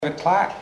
David Clark.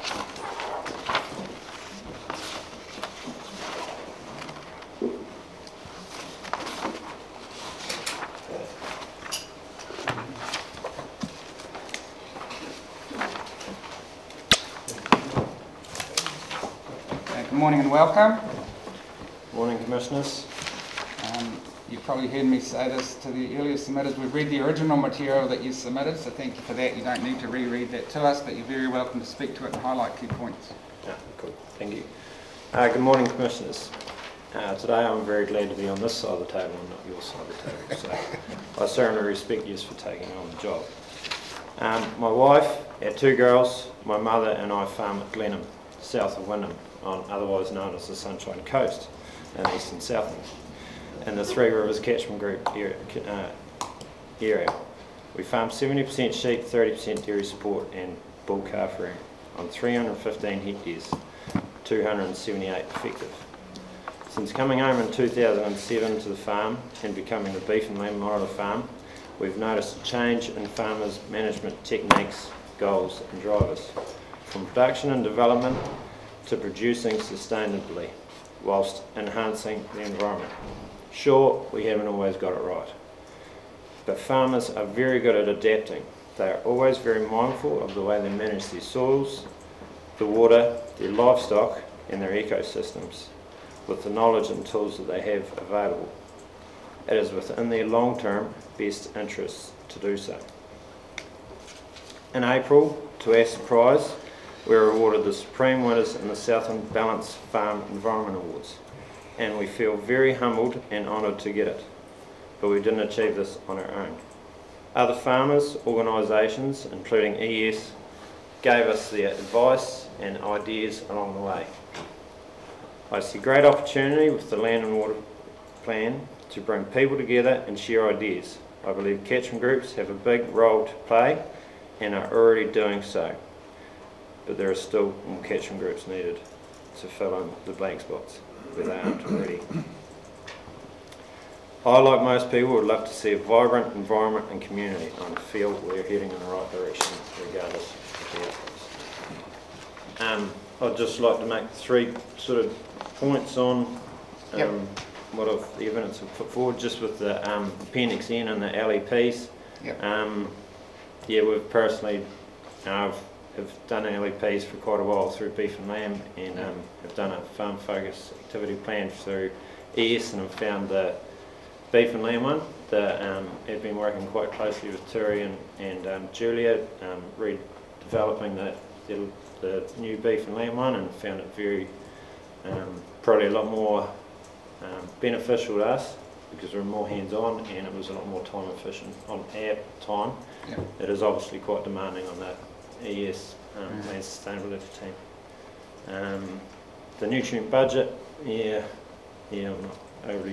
Good morning and welcome. Morning, Commissioners. You've probably heard me say this to the earlier submitters. We've read the original material that you submitted, so thank you for that. You don't need to reread that to us, but you're very welcome to speak to it and highlight key points. Yeah, cool. Thank you. Good morning, Commissioners. Today I'm very glad to be on this side of the table and not your side of the table, so I certainly respect you for taking on the job. My wife, our two girls, my mother and I farm at Glenham, south of Wyndham, otherwise known as the Sunshine Coast in eastern Southland, in the Three Rivers Catchment Group area. We farm 70% sheep, 30% dairy support and bull calf rearing on 315 hectares, 278 effective. Since coming home in 2007 to the farm and becoming the beef and lamb monitor farm, we've noticed a change in farmers' management techniques, goals and drivers, from production and development to producing sustainably whilst enhancing the environment. Sure, we haven't always got it right, but farmers are very good at adapting. They are always very mindful of the way they manage their soils, the water, their livestock and their ecosystems with the knowledge and tools that they have available. It is within their long-term best interests to do so. In April, to our surprise, we were awarded the Supreme Winners in the Southland Balanced Farm Environment Awards, and we feel very humbled and honoured to get it, but we didn't achieve this on our own. Other farmers, organisations, including ES, gave us their advice and ideas along the way. I see great opportunity with the Land and Water Plan to bring people together and share ideas. I believe catchment groups have a big role to play and are already doing so, but there are still more catchment groups needed to fill in the blank spots where they aren't already. I, like most people, would love to see a vibrant environment and community. I feel we're heading in the right direction regardless of the outcomes. I'd just like to make three sort of points on what the evidence I've put forward, just with the Appendix N and the LEPs. We've personally have done LEPs for quite a while through beef and lamb, and have done a farm focus activity plan through ES, and have found the beef and lamb one. Have been working quite closely with Turi and Julia, redeveloping the new beef and lamb one, and found it very probably a lot more beneficial to us because we're more hands-on, and it was a lot more time efficient on our time. It is obviously quite demanding on that ES Land Sustainability team. The nutrient budget, I'm not overly,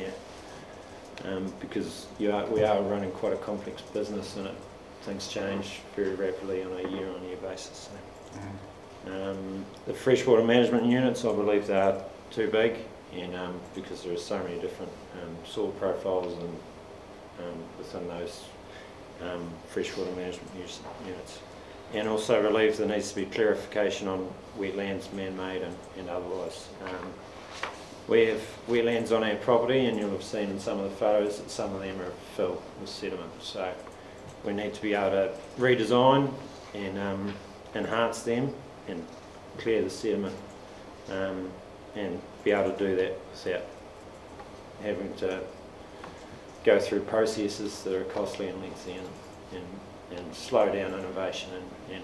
because we are running quite a complex business, and things change very rapidly on a year-on-year basis. So. The freshwater management units, I believe they are too big, and because there are so many different soil profiles and within those freshwater management units. And also believe there needs to be clarification on wetlands, man-made and otherwise. We have wetlands on our property, and you'll have seen in some of the photos that some of them are filled with sediment. So we need to be able to redesign and enhance them and clear the sediment, and be able to do that without having to go through processes that are costly and lengthy and slow down innovation and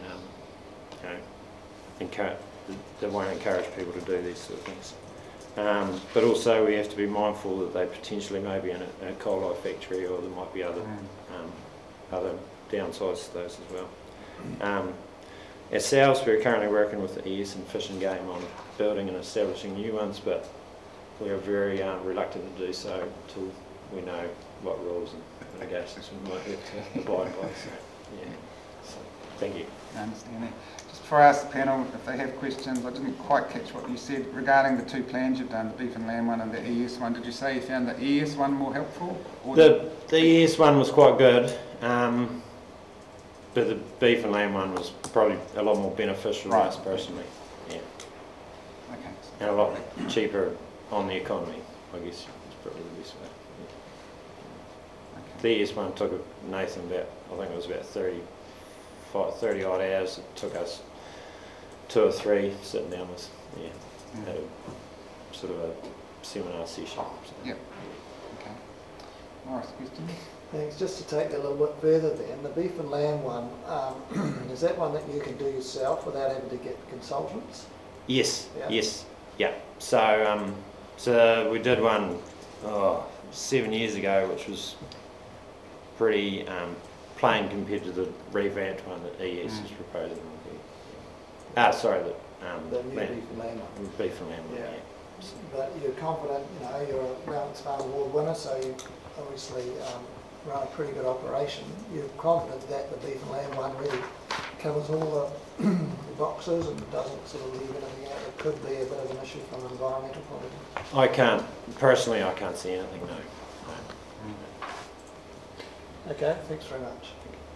that won't encourage people to do these sort of things. But also we have to be mindful that they potentially may be in a coal oil factory, or there might be other downsides to those as well. Ourselves, we're currently working with the ES and Fish and Game on building and establishing new ones, but we are very reluctant to do so until we know what rules and obligations we might have to abide by. So, thank you. I understand that. Just before I ask the panel if they have questions, I didn't quite catch what you said regarding the two plans you've done, the beef and lamb one and the ES one. Did you say you found the ES one more helpful? Or the ES one was quite good, but the beef and lamb one was probably a lot more beneficial to Right. us personally. Yeah, Okay. and a lot cheaper on the economy, I guess is probably the best way. Okay. The ES one took Nathan about, I think it was about 30 odd hours. It took us 2 or 3 sitting down with, had a sort of a seminar session. So. Yep. Okay. Morris, questions? Thanks. Just to take that a little bit further then, the beef and lamb one, is that one that you can do yourself without having to get consultants? Yes, Yeah. yes, yeah. So, so we did one 7 years ago, which was pretty plain compared to the revamped one that ES is proposing. Sorry, The new beef and lamb one. beef and lamb. Yeah. Yeah. But you're confident, you're a Rounders Farm Award winner, so you obviously run a pretty good operation. You're confident that the beef and lamb one really covers all the boxes and doesn't sort of leave anything out that could be a bit of an issue from an environmental point of view? I can't see anything, no. Okay, thanks very much.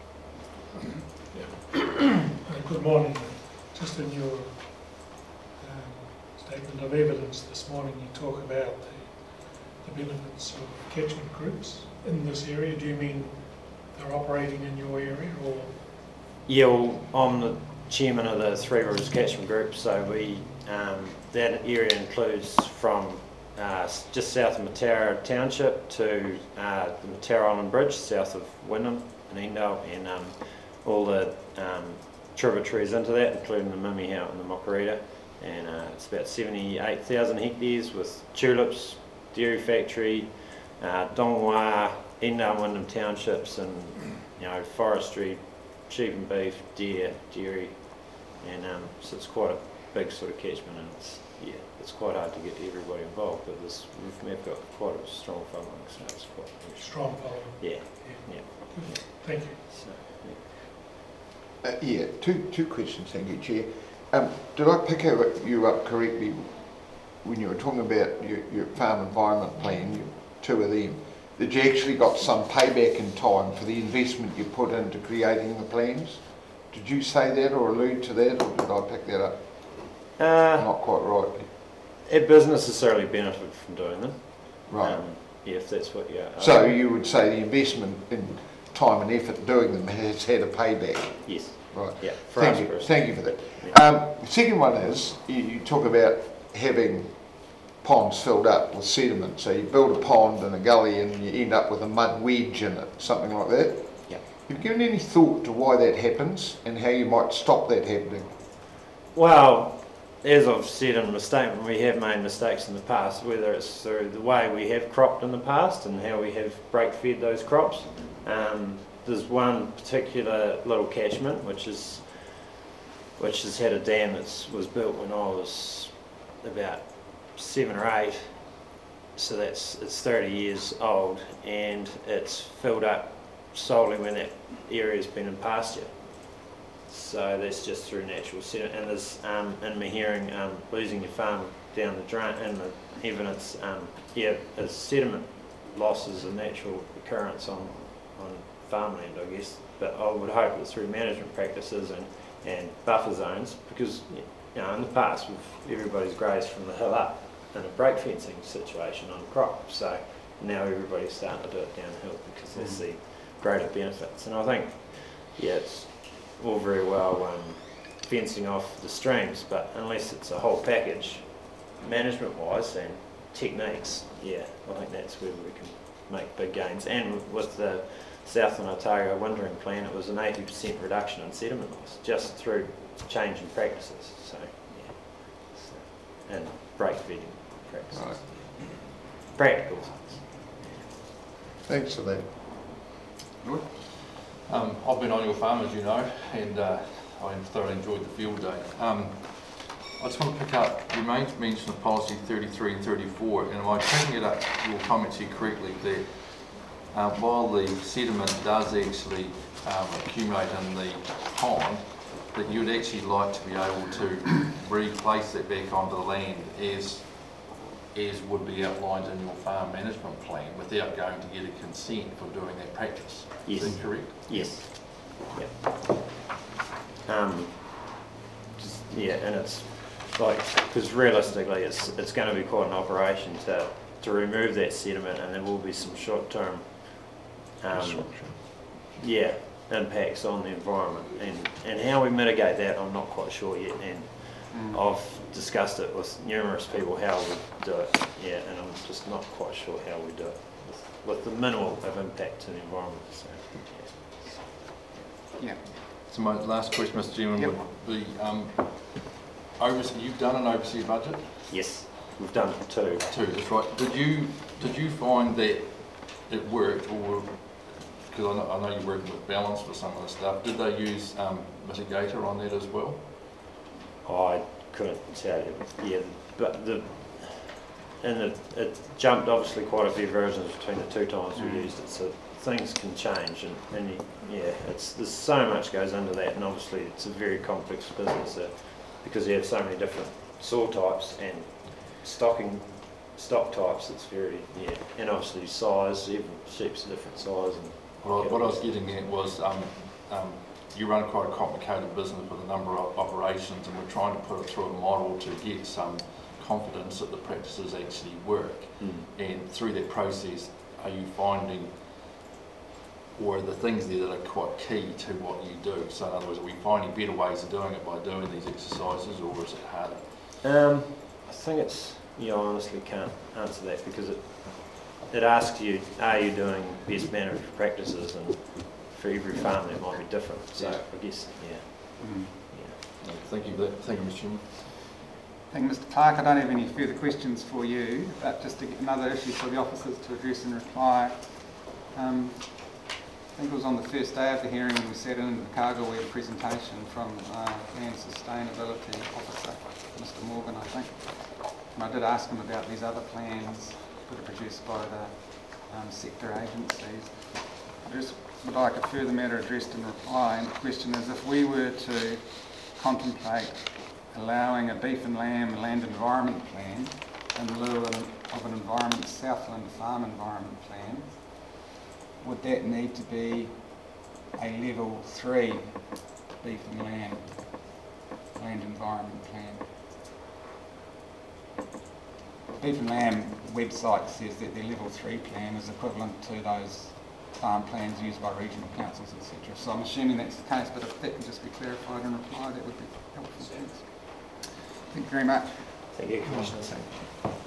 Good morning. Just in your statement of evidence this morning, you talk about the benefits of catchment groups in this area. Do you mean they're operating in your area, or? Yeah, well, I'm the chairman of the Three Rivers Catchment Group, so we that area includes from just south of Matara Township to the Matara Island Bridge, south of Wynnum and Endale, and all the tributaries into that, including the Mimihout and the Mokarita. And it's about 78,000 hectares with tulips, dairy factory, Dongwa, Endale, Wyndham townships, and forestry, sheep and beef, deer, dairy, and so it's quite a big sort of catchment, and it's quite hard to get everybody involved, but we've got quite a strong following, so it's quite Strong following. yeah. Good. Thank you. So, Two questions, thank you, Chair. Did I pick you up correctly when you were talking about your farm environment plan, 2 of them, that you actually got some payback in time for the investment you put into creating the plans? Did you say that or allude to that, or did I pick that up not quite rightly? A business necessarily benefit from doing them. Right. If that's what you're So you would say the investment in time and effort doing them has had a payback? Yes. Right. Yeah. Thank you for that. Yeah. The second one is, you talk about having ponds filled up with sediment. So you build a pond and a gully and you end up with a mud wedge in it, something like that. Yeah. Have you given any thought to why that happens and how you might stop that happening? Well, as I've said in my statement, we have made mistakes in the past, whether it's through the way we have cropped in the past and how we have break-fed those crops. There's one particular little catchment which has had a dam that was built when I was about 7 or 8, so it's 30 years old, and it's filled up solely when that area's been in pasture. So that's just through natural sediment, and there's in my hearing losing your farm down the drain, and the evidence, as sediment loss is a natural occurrence on farmland, I guess, but I would hope that through management practices and buffer zones, because in the past everybody's grazed from the hill up in a break fencing situation on crop, so now everybody's starting to do it downhill because they see greater benefits. And I think it's all very well fencing off the streams, but unless it's a whole package management wise and techniques, I think that's where we can make big gains. And with the Southern Otago wintering plan, it was an 80% reduction in sediment loss just through change in practices. So, and break feeding practices. Right. Practical. Thanks for that. Good. I've been on your farm, as you know, and I thoroughly enjoyed the field day. I just want to pick up, you mentioned the policy 33 and 34, and am I picking it up, your comments here correctly, that while the sediment does actually accumulate in the pond, that you'd actually like to be able to replace that back onto the land as would be outlined in your farm management plan without going to get a consent for doing that practice? Yes. Is that correct? Yes. And it's like, because realistically it's going to be quite an operation to remove that sediment, and there will be some short-term impacts on the environment, and how we mitigate that I'm not quite sure yet, and I've discussed it with numerous people how we do it, and I'm just not quite sure how we do it with the minimal of impact to the environment. So, Yeah. So my last question, Mr. Chairman, Yep. would be, you've done an overseer budget? yes, we've done two. Two, that's right. Did you find that it worked, or, because I know you're working with Balance for some of the stuff, did they use Mitigator on that as well? I couldn't tell you, but it jumped obviously quite a few versions between the two times we used it, so things can change, and there's so much goes into that, and obviously it's a very complex business because you have so many different soil types and stock types. It's very and obviously size. Even sheep's a different size. And What I was getting at was you run quite a complicated business with a number of operations, and we're trying to put it through a model to get some confidence that the practices actually work. And through that process, are you finding, or are the things there that are quite key to what you do? So in other words, are we finding better ways of doing it by doing these exercises, or is it harder? I think it's, I honestly can't answer that, because it asks you, are you doing best management practices, and for every farm that might be different. So I guess, Thank you for that. Thank you, Mr. Chairman. Thank you, Mr. Clark. I don't have any further questions for you, but just to get another issue for the officers to address and reply. I think it was on the first day of the hearing we sat in Cargill, we had a presentation from Land Sustainability Officer, Mr. Morgan, I think. And I did ask him about these other plans that are produced by the sector agencies. I just would like a further matter addressed in reply, and the question is, if we were to contemplate allowing a beef and lamb land environment plan in lieu of an environment Southland farm environment plan, would that need to be a level 3 beef and lamb land environment plan? The beef and lamb website says that their level 3 plan is equivalent to those farm plans used by regional councils, etc. So I'm assuming that's the case, but if that can just be clarified in reply, that would be helpful. Thanks. Thank you very much. Thank you, Commissioner.